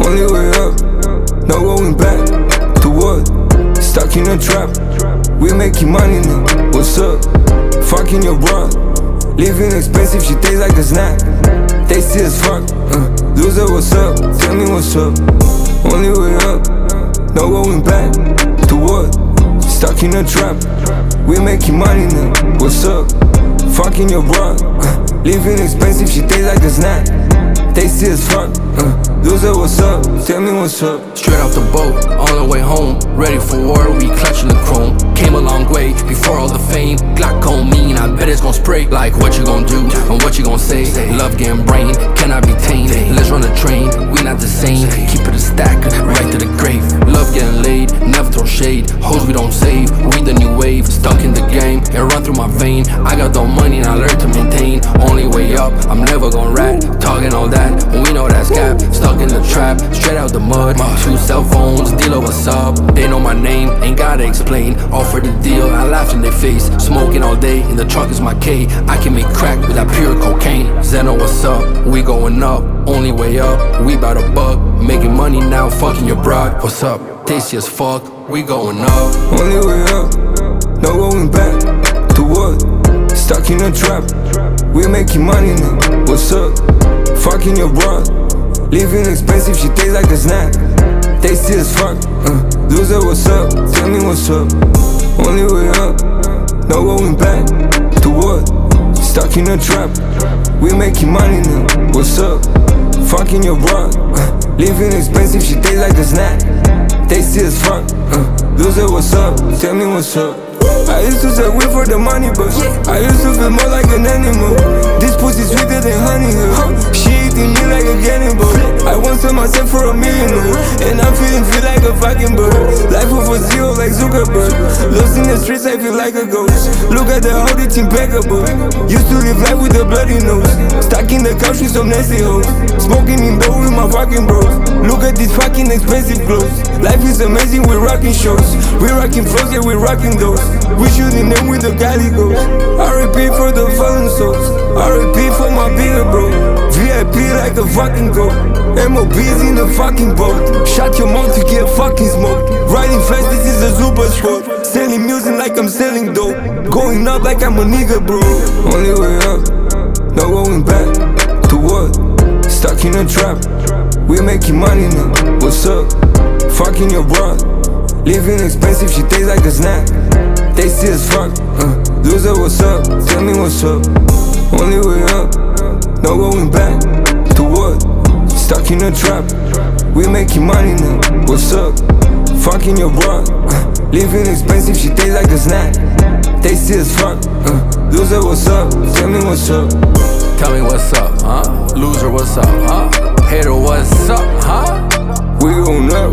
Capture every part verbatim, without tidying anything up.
only way up, no going back. To what? Stuck in a trap. We making money now, what's up? Fucking your bra, living expensive, she tastes like a snack. Tasty as fuck, uh, loser, what's up? Tell me what's up. Only way up, no going back. To what? Stuck in a trap. We making money now, what's up? Fucking your bra, uh, living expensive, she tastes like a snack. Tasty as fuck, uh, loser, what's up? Tell me what's up. Straight off the boat, on the way home, ready for war, we clutching the chrome. Came a long way before all the fame. Glock on me and I bet it's gon' spray. Like what you gon' do and what you gon' say. Love getting brain, cannot be tamed. Let's run the train, we not the same. Keep it a stack, right to the grave. Love getting laid, never throw shade. Hoes we don't save, we the new wave. Stuck in the game, it run through my vein. I got no money and I learned to maintain. Only way up, I'm never gon' rat. Talking all that, we know that's cap. Stuck in the trap, straight out the mud. Two cell phones, dealer what's up. They know my name, ain't gotta explain. Offer the deal, I laughed in their face. Smoking all day, in the trunk is my K. I can make crack with that pure cocaine. Zeno, what's up? We going up, only way up. We bout a buck, making money now, fucking your broad. What's up? Tasty as fuck, we going up. Only way up, no going back. To what? Stuck in a trap. We making money now, what's up? Fucking your broad, living expensive, she tastes like a snack. Tasty as fuck, uh, loser, what's up? Tell me what's up. Only way up, no going back. To what? Stuck in a trap. We making money now, what's up? Fucking your broad, uh, living expensive, she tastes like a snack. Tasty as fuck, uh, loser, what's up? Tell me what's up. I used to say wait for the money, but I used to feel more like an animal. This pussy sweeter than honey, huh? She eating me like a cannibal. I want to myself for a million, huh? And I'm feeling feel like a fucking bird. Life of a zero like Zuckerberg. Lost in the streets, I feel like a ghost. Look at the how it's impeccable. Used to live life with a bloody nose. Stuck in the couch with some nasty hoes. Smoking in dough with my fucking bros. Look at these fucking expensive clothes. Life is amazing, we're rocking shows. We're rocking flows, yeah, we're rocking those. We shooting them with the galley goes. R I P for the fallen souls. R I P for my bigger bro. V I P like a fucking goat. M O B's in a fucking boat. Shut your mouth to get fucking smoked. Riding fast, this is a super sport. Selling music like I'm selling dope. Going up like I'm a nigga bro. Only way up, no going back. To what? Stuck in a trap. We making money now, what's up? Fucking your broad, living expensive, she tastes like a snack. Tasty as fuck, uh, loser, what's up? Tell me what's up. Only way up, no going back. To what? Stuck in a trap. We making money now, what's up? Fucking your broad, uh, living expensive, she tastes like a snack. Tasty as fuck, uh, loser, what's up? Tell me what's up. Tell me what's up, huh? Loser, what's up, huh? Hater, what's up, huh? We gon' up,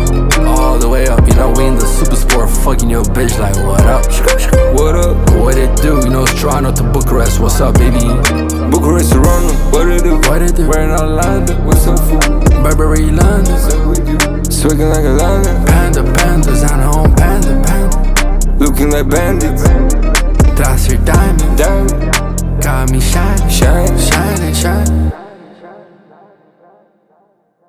all the way up, you know, we in the super sport, fucking your bitch like what up? what up? What it do? You know, it's Toronto to Bucharest, what's up, baby? Bucharest, Toronto, what it do? What it do? We're in Orlando, what's up, fool? Burberry, London, Swigging like a lion. Panda, pandas, on our own panda, panda. Looking like bandits. That's your diamond, Diamond, got me shining, shine. shining, shining.